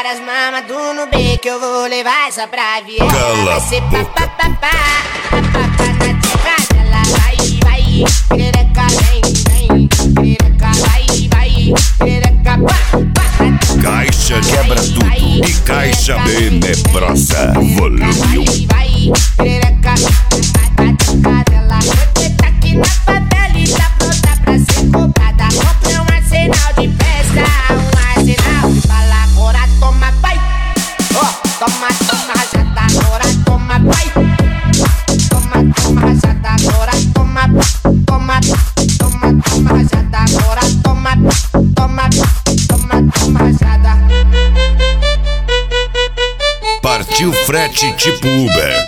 Várias mamas do no B que eu vou levar essa pra Viela. Vai ser papapá, papapá na tcheca dela. Vai, vai, perereca, vem, vem. Perereca, vai, vai, perereca, pá. Caixa quebra tudo e caixa tenebrosa. Volume 1. Vai, perereca, na tcheca dela. Você tá aqui na favela e tá pronta pra ser cobrada. Comprei um arsenal de festa, um arsenal de bala. Agora toma, vai. Toma, toma, rajada, agora toma, vai. Toma, toma, rajada, agora toma. Toma, toma, toma, rajada, agora toma. Toma, toma, toma, rajada. Partiu frete tipo Uber.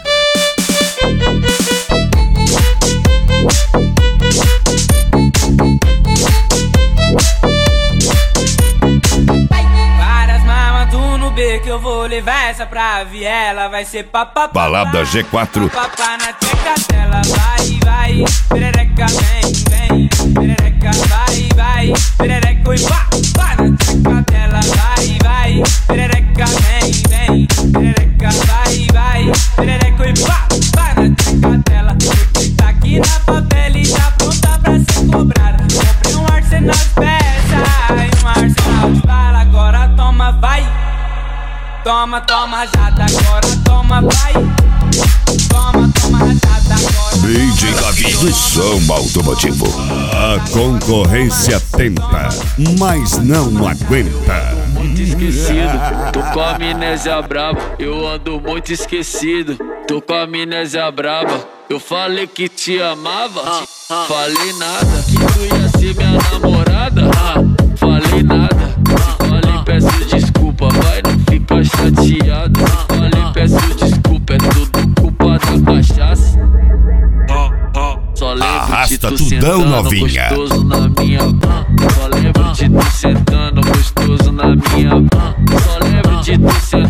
Várias mamas do no B que eu vou levar essa pra Viela. Vai ser papapá, Balada G4. papapá na tcheca dela. Vai, vai, perereca, vem, vem. Perereca, vai, vai, perereca e pá, pá na tcheca dela. Vai, vai, perereca, vem, vem. Perereca, vai, vai, perereca e pá, pá na tcheca dela. Você tá aqui na favela e tá pronta pra ser cobrada. Comprei um arsenal de peça e um arsenal de bala. Agora toma, vai. Toma, toma, rajada, agora toma, vai. Toma, toma, rajada, agora. DJ Gavi do som automotivo. A concorrência tenta, mas não aguenta. Muito esquecido, tô com a amnésia braba. Eu ando muito esquecido, tô com a amnésia braba. Eu falei que te amava, falei nada. Que tu ia ser minha namorada, falei nada. Falei, peço desculpa, vai, não fica chateado. Falei, peço desculpa, é tudo culpa da cachaça. Só lembro Arrasta de tu tudão, sentando novinha. gostoso na minha mão. Só lembro de tu sentando gostoso na minha mão. Só lembro de tu sentando